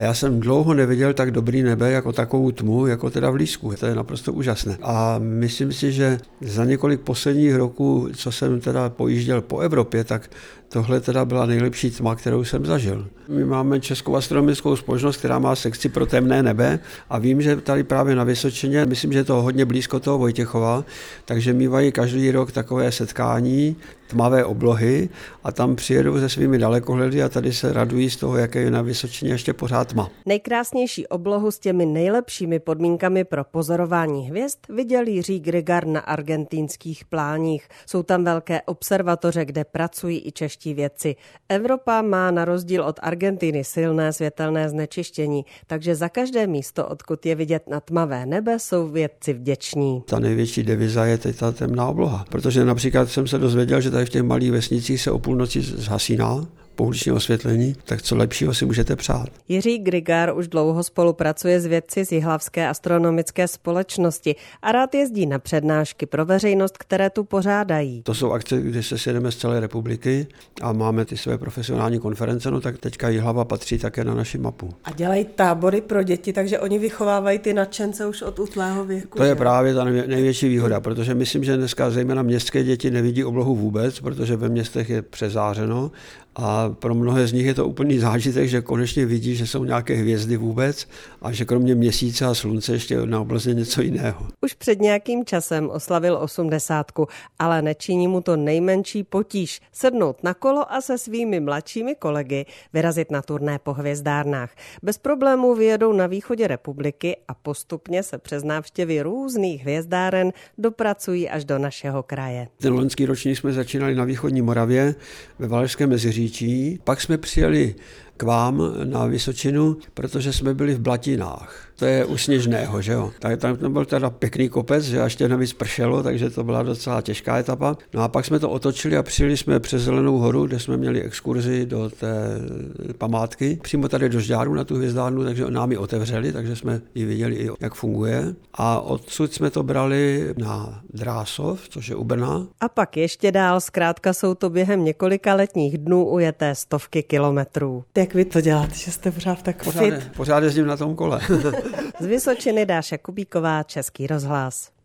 Já jsem dlouho neviděl tak dobrý nebe jako takovou tmu, jako teda v Lísku. To je naprosto úžasné. A myslím si, že za několik posledních roků, co jsem teda pojížděl po Evropě, tak tohle teda byla nejlepší tma, kterou jsem zažil. My máme Českou astronomickou společnost, která má sekci pro temné nebe a vím, že tady právě na Vysočině, myslím, že je to hodně blízko toho Vojtěchova, takže mívají každý rok takové setkání, tmavé oblohy a tam přijedou se svými dalekohledy a tady se radují z toho, jaké je na Vysočině ještě pořád tma. Nejkrásnější oblohu s těmi nejlepšími podmínkami pro pozorování hvězd viděl Jiří Grigar na argentinských pláních. Jsou tam velké observatoře, kde pracují i čeští vědci. Evropa má na rozdíl od Argentiny silné světelné znečištění, takže za každé místo, odkud je vidět na tmavé nebe, jsou vědci vděční. Ta největší deviza je teď ta temná obloha, protože například jsem se dozvěděl, že tady v těch malých vesnicích se o půlnoci zhasíná pouliční osvětlení, tak co lepšího si můžete přát. Jiří Grigar už dlouho spolupracuje s vědci z Jihlavské astronomické společnosti a rád jezdí na přednášky pro veřejnost, které tu pořádají. To jsou akce, kde se sjedeme z celé republiky a máme ty své profesionální konference, no tak teďka Jihlava patří také na naši mapu. A dělají tábory pro děti, takže oni vychovávají ty nadšence už od útlého věku. To je právě ta největší výhoda, protože myslím, že dneska zejména městské děti nevidí oblohu vůbec, protože ve městech je přezářeno a pro mnohé z nich je to úplný zážitek, že konečně vidí, že jsou nějaké hvězdy vůbec a že kromě měsíce a slunce ještě na obloze něco jiného. Už před nějakým časem oslavil 80, ale nečiní mu to nejmenší potíž sednout na kolo a se svými mladšími kolegy vyrazit na turné po hvězdárnách. Bez problémů vyjedou na východě republiky a postupně se přes návštěvy různých hvězdáren dopracují až do našeho kraje. Ten loňský ročník jsme začínali na východní Moravě ve Valašském Meziříčí. Pak jsme přijeli k vám na Vysočinu, protože jsme byli v Blatinách. To je u Sněžného, že jo. Tam byl teda pěkný kopec, že ještě navíc pršelo, takže to byla docela těžká etapa. No a pak jsme to otočili a přijeli jsme přes Zelenou horu, kde jsme měli exkurzi do té památky. Přímo tady do Žďáru na tu hvězdárnu, takže nám ji otevřeli, takže jsme ji viděli, jak funguje. A odsud jsme to brali na Drásov, což je u Brna. A pak ještě dál, zkrátka jsou to během několika letních dnů ujeté stovky kilometrů. Jak vy to děláte, že jste pořád tak fit? Pořád jezdím na tom kole. Z Vysočiny Dáša Kubíková, Český rozhlas.